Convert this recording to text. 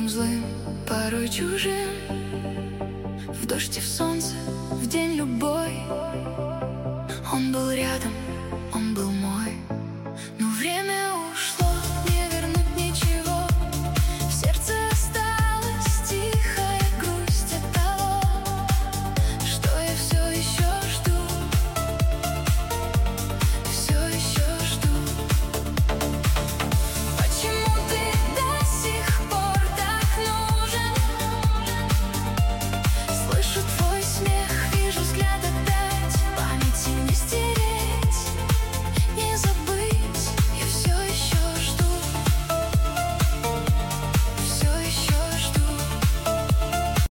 добрым, злым, порой чужим. В дождь и в солнце, в день любой. Он был рядом, он был